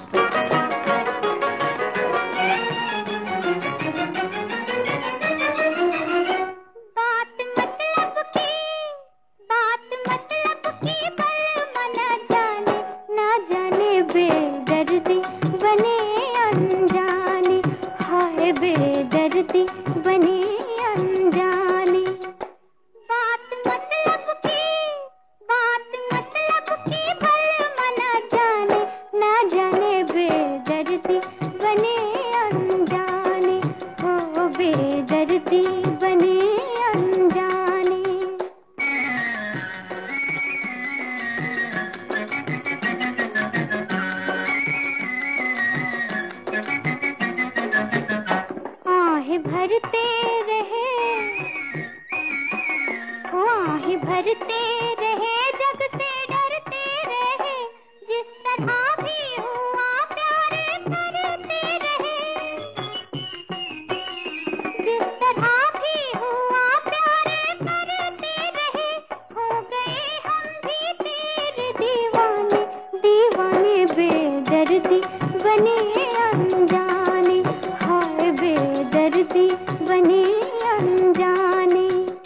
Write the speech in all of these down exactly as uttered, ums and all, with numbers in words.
बेदर्दी बने अनजाने, हाय बेदर्दी बने अनजाने। बात मतलब की, बात मतलब की भल मन जाने, ना जाने बेदर्दी बने अनजाने, हो बेदर्दी बने अनजाने। आहें भरते रहे, आहें भरते रहे, जगते डरते रहे, जिस तरह भी हुआ प्यार करते रहे, जिस तरह भी हुआ प्यार करते रहे, हो गए हम भी तेरे दीवाने, दीवाने बेदर्दी बने अनजाने, हाय बेदर्दी बने अनजाने।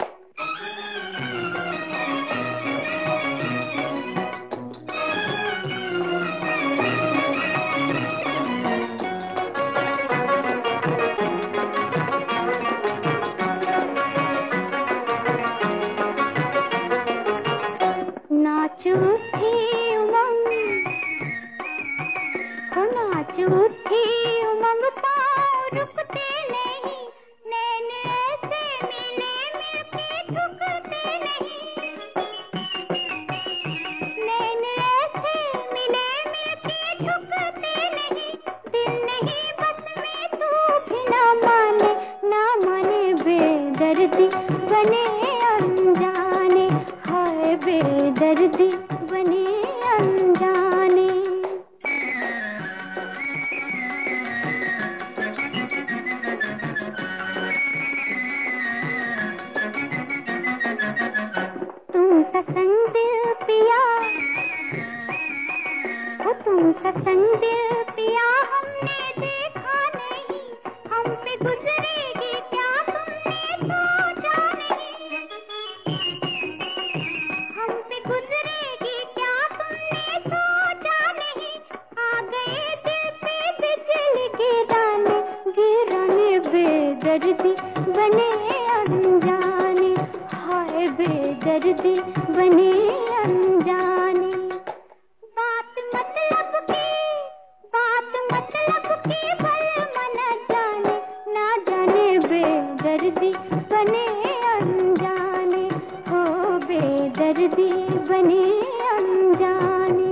नाच उठी उमंग, हो नाच उठी उमंग, पाँव रुकते नहीं, नैन ऐसे मिले मिलके झुकते नहीं, नैन ऐसे मिले मिलके झुकते नहीं, दिल नहीं बस में तू भी ना माने, ना माने बेदर्दी बने अनजाने, हाय बेदर्दी बने अनजाने। तुम सा संग दिल पिया, हो तुम सा संग दिल पिया, हमने देखा नहीं, हम पे गुजरेगी क्या तुमने सोचा नहीं, हम पे गुजरेगी क्या तुमने सोचा नहीं, आ गए दिल पे बिजली गिराने, गिराने बेदर्दी बने अनजाने, हाय बेदर्दी बने अनजाने। बात मतलब की, बात मतलब की भल मन जाने, ना जाने बेदर्दी बने अनजाने, हो बेदर्दी बने अनजाने।